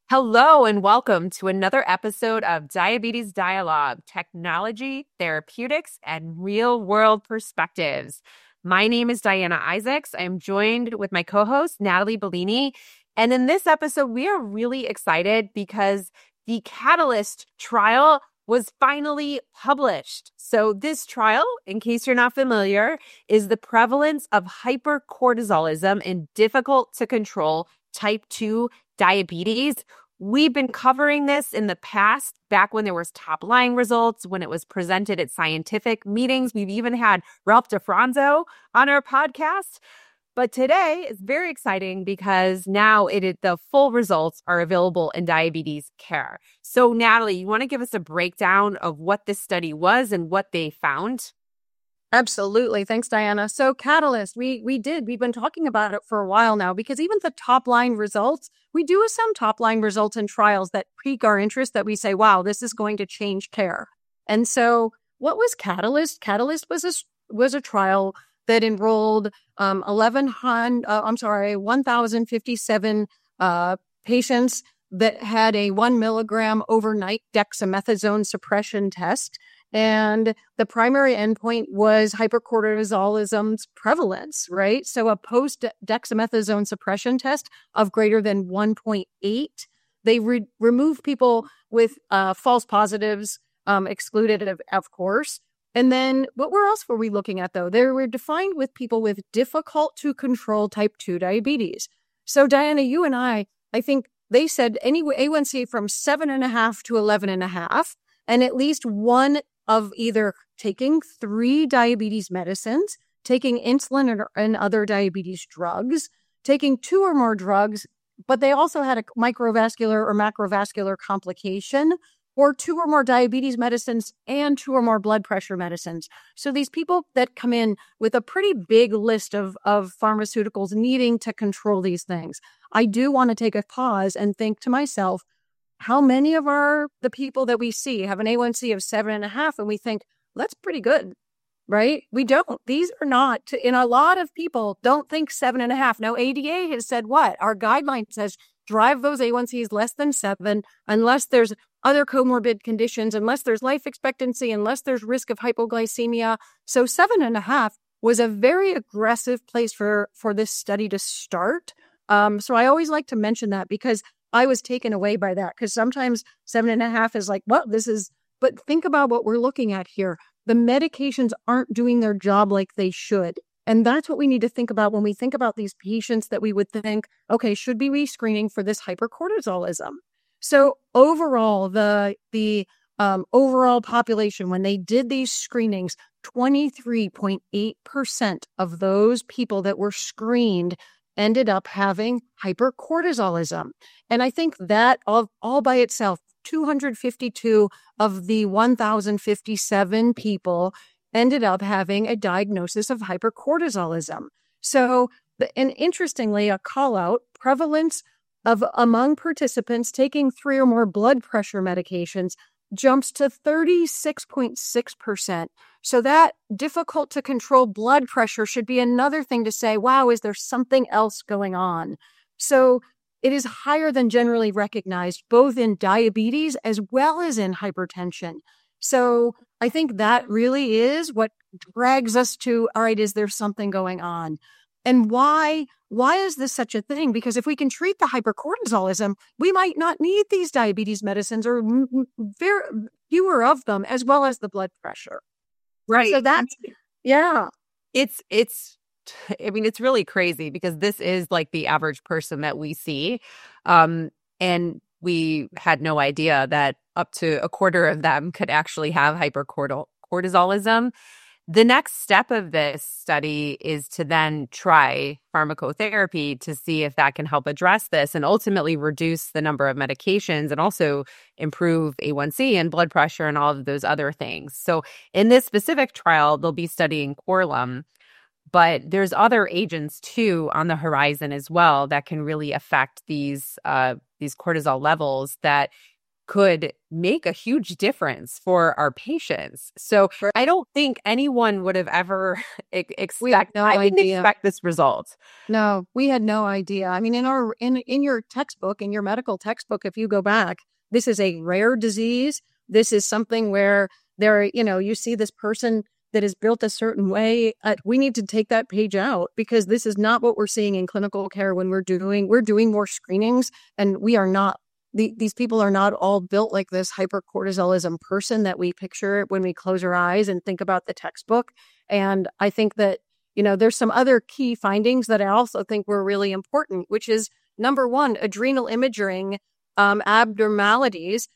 Hello and welcome to another episode of Diabetes Dialogue, Technology, Therapeutics, and Real-World Perspectives. My name is Diana Isaacs. I'm joined with my co-host, Natalie Bellini. And in this episode, we are really excited because the Catalyst trial was finally published. So this trial, in case you're not familiar, is the prevalence of hypercortisolism in difficult to control type 2 diabetes. We've been covering this in the past, back when there was top line results, when it was presented at scientific meetings. We've even had Ralph DeFranzo on our podcast. But today is very exciting because now the full results are available in Diabetes Care. So Natalie, you want to give us a breakdown of what this study was and what they found? Absolutely. Thanks, Diana. So Catalyst, we've been talking about it for a while now because even the top line results, we do some top line results in trials that pique our interest that we say, wow, this is going to change care. And so what was Catalyst? Catalyst was a trial that enrolled 1,057 patients that had a 1 milligram overnight dexamethasone suppression test. And the primary endpoint was hypercortisolism's prevalence, right? So a post-dexamethasone suppression test of greater than 1.8. They removed people with false positives, excluded, of course. And then what else were we looking at, though? They were defined with people with difficult to control type 2 diabetes. So Diana, you and I think they said anyway, A1C from 7.5 to 11.5, and at least one of either taking 3 diabetes medicines, taking insulin and other diabetes drugs, taking 2 or more drugs, but they also had a microvascular or macrovascular complication, or 2 or more diabetes medicines and 2 or more blood pressure medicines. So these people that come in with a pretty big list of pharmaceuticals needing to control these things, I do want to take a pause and think to myself, how many of the people that we see have an A1C of 7.5 and we think, that's pretty good, right? We don't. These are not, and a lot of people don't think 7.5. Now, ADA has said what? Our guideline says drive those A1Cs less than 7 unless there's other comorbid conditions, unless there's life expectancy, unless there's risk of hypoglycemia. So 7.5 was a very aggressive place for this study to start. So I always like to mention that because I was taken away by that, because sometimes 7.5 is like, well, but think about what we're looking at here. The medications aren't doing their job like they should. And that's what we need to think about when we think about these patients that we would think, okay, should be rescreening for this hypercortisolism. So overall, the overall population, when they did these screenings, 23.8% of those people that were screened ended up having hypercortisolism. And I think that all by itself, 252 of the 1,057 people ended up having a diagnosis of hypercortisolism. So, and interestingly, a call out, prevalence of among participants taking 3 or more blood pressure medications jumps to 36.6%. So that difficult to control blood pressure should be another thing to say, wow, is there something else going on? So it is higher than generally recognized, both in diabetes as well as in hypertension. So I think that really is what drags us to, all right, is there something going on? And why is this such a thing? Because if we can treat the hypercortisolism, we might not need these diabetes medicines or very fewer of them, as well as the blood pressure. Right. So that's, yeah. It's really crazy because this is like the average person that we see. And we had no idea that up to a quarter of them could actually have hypercortisolism. The next step of this study is to then try pharmacotherapy to see if that can help address this and ultimately reduce the number of medications and also improve A1C and blood pressure and all of those other things. So in this specific trial, they'll be studying Korlym, but there's other agents too on the horizon as well that can really affect these cortisol levels that could make a huge difference for our patients. So I don't think anyone would have ever didn't expect this result. No, we had no idea. I mean, in your textbook, in your medical textbook, if you go back, this is a rare disease. This is something where you see this person that is built a certain way. We need to take that page out, because this is not what we're seeing in clinical care when we're doing more screenings, and we are not. These people are not all built like this hypercortisolism person that we picture when we close our eyes and think about the textbook. And I think that, there's some other key findings that I also think were really important, which is number one, adrenal imaging abnormalities.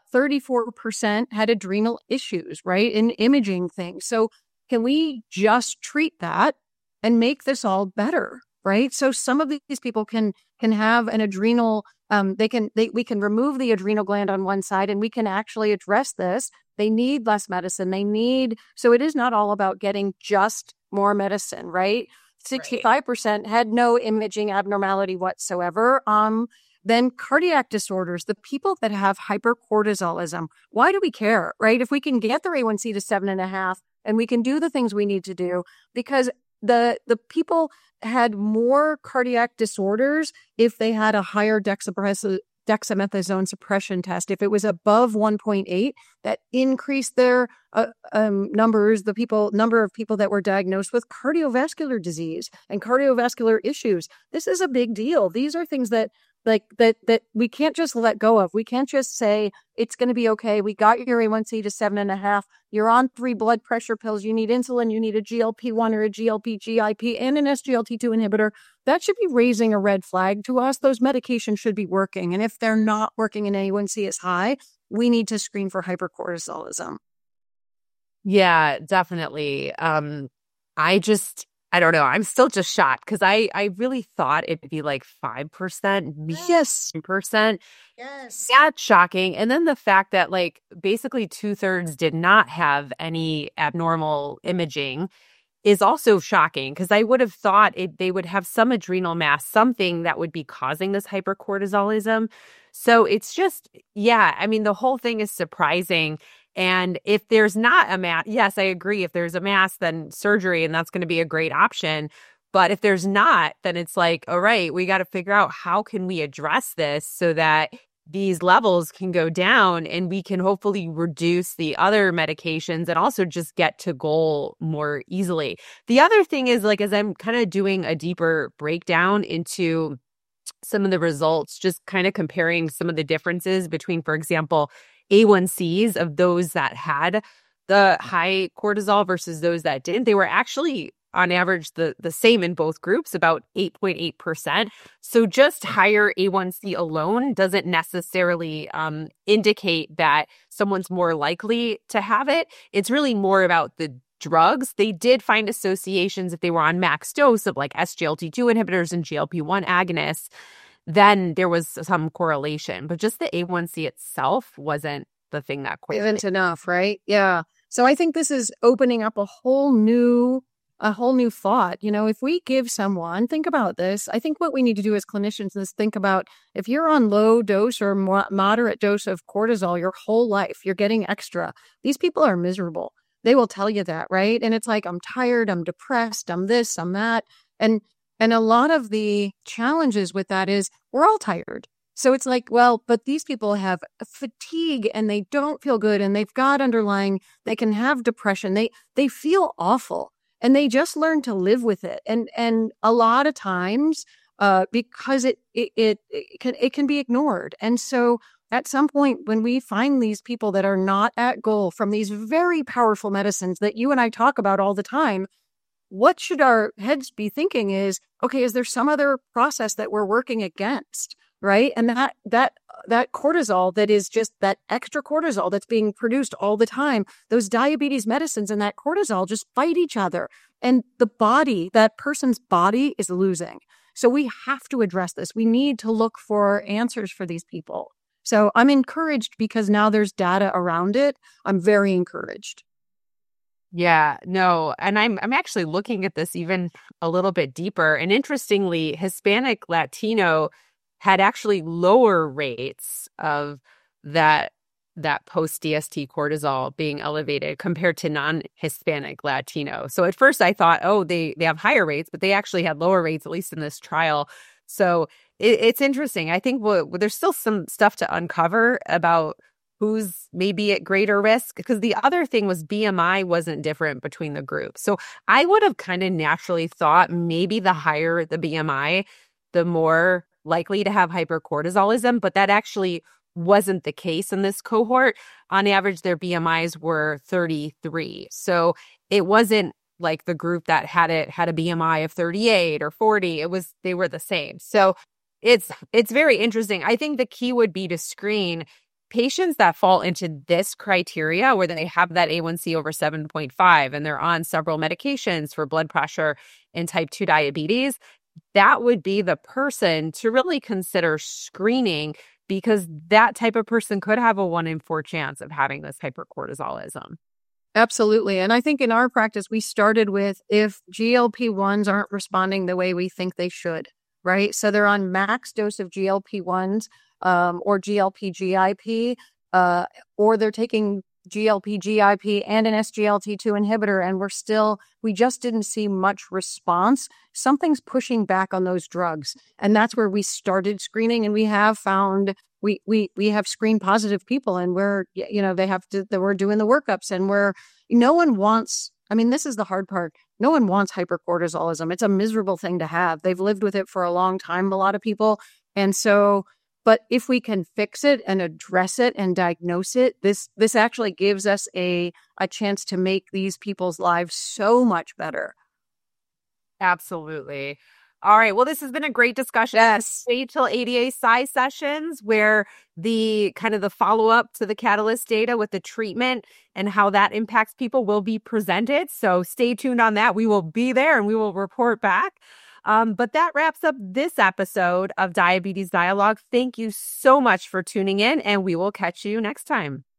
34% had adrenal issues, right, in imaging things. So can we just treat that and make this all better, right? So some of these people can have an adrenal, we can remove the adrenal gland on one side, and we can actually address this. They need less medicine. So it is not all about getting just more medicine, right? 65% had no imaging abnormality whatsoever. Then cardiac disorders, the people that have hypercortisolism, why do we care, right? If we can get their A1C to 7.5 and we can do the things we need to do, because the people had more cardiac disorders if they had a higher dexamethasone suppression test. If it was above 1.8, that increased their number of people that were diagnosed with cardiovascular disease and cardiovascular issues. This is a big deal. These are things that we can't just let go of. We can't just say it's going to be okay. We got your A1C to 7.5. You're on 3 blood pressure pills. You need insulin. You need a GLP-1 or a GLP-GIP and an SGLT2 inhibitor. That should be raising a red flag to us. Those medications should be working. And if they're not working and A1C is high, we need to screen for hypercortisolism. Yeah, definitely. I don't know. I'm still just shocked, because I really thought it'd be like 5%. Yes. 10%. Yes. That's shocking. And then the fact that like basically 2/3 did not have any abnormal imaging is also shocking, because I would have thought they would have some adrenal mass, something that would be causing this hypercortisolism. So it's just, I mean, the whole thing is surprising. And if there's not a mass, yes, I agree. If there's a mass, then surgery, and that's going to be a great option. But if there's not, then it's like, all right, we got to figure out how can we address this so that these levels can go down and we can hopefully reduce the other medications and also just get to goal more easily. The other thing is, like, as I'm kind of doing a deeper breakdown into some of the results, just kind of comparing some of the differences between, for example, A1Cs of those that had the high cortisol versus those that didn't, they were actually on average the same in both groups, about 8.8%. So just higher A1C alone doesn't necessarily indicate that someone's more likely to have it. It's really more about the drugs. They did find associations if they were on max dose of like SGLT2 inhibitors and GLP-1 agonists, then there was some correlation. But just the A1C itself wasn't the thing that isn't enough, right? Yeah. So I think this is opening up a whole new thought. If we give someone, think about this. I think what we need to do as clinicians is think about, if you're on low dose or moderate dose of cortisol your whole life, you're getting extra. These people are miserable. They will tell you that, right? And it's like, I'm tired, I'm depressed, I'm this, I'm that. And a lot of the challenges with that is we're all tired. So it's like, well, but these people have fatigue and they don't feel good, and they've got they can have depression. They feel awful, and they just learn to live with it. And a lot of times, because it can be ignored. And so at some point, when we find these people that are not at goal from these very powerful medicines that you and I talk about all the time, what should our heads be thinking is, okay, is there some other process that we're working against, right? And that cortisol that is just that extra cortisol that's being produced all the time, those diabetes medicines and that cortisol just fight each other. And that person's body is losing. So we have to address this. We need to look for answers for these people. So I'm encouraged because now there's data around it. I'm very encouraged. Yeah, no. And I'm actually looking at this even a little bit deeper. And interestingly, Hispanic Latino had actually lower rates of that post-DST cortisol being elevated compared to non-Hispanic Latino. So at first I thought, oh, they have higher rates, but they actually had lower rates, at least in this trial. So it's interesting. I think there's still some stuff to uncover about who's maybe at greater risk, because the other thing was BMI wasn't different between the groups. So I would have kind of naturally thought maybe the higher the BMI, the more likely to have hypercortisolism, but that actually wasn't the case in this cohort. On average, their BMIs were 33. So it wasn't like the group that had a BMI of 38 or 40. They were the same. So it's very interesting. I think the key would be to screen patients that fall into this criteria where they have that A1C over 7.5 and they're on several medications for blood pressure and type 2 diabetes. That would be the person to really consider screening, because that type of person could have a 1 in 4 chance of having this hypercortisolism. Absolutely. And I think in our practice, we started with if GLP-1s aren't responding the way we think they should, right? So they're on max dose of GLP-1s or GLP-GIP, or they're taking GLP-GIP and an SGLT2 inhibitor, and we just didn't see much response. Something's pushing back on those drugs. And that's where we started screening, and we have found we have screen positive people, and we're doing the workups, and no one wants, this is the hard part. No one wants hypercortisolism. It's a miserable thing to have. They've lived with it for a long time, a lot of people. And so, but if we can fix it and address it and diagnose it, this actually gives us a chance to make these people's lives so much better. Absolutely. All right. Well, this has been a great discussion. Yes. Stay till ADA Psi sessions, where the kind of the follow-up to the Catalyst data with the treatment and how that impacts people will be presented. So stay tuned on that. We will be there and we will report back. But that wraps up this episode of Diabetes Dialogue. Thank you so much for tuning in, and we will catch you next time.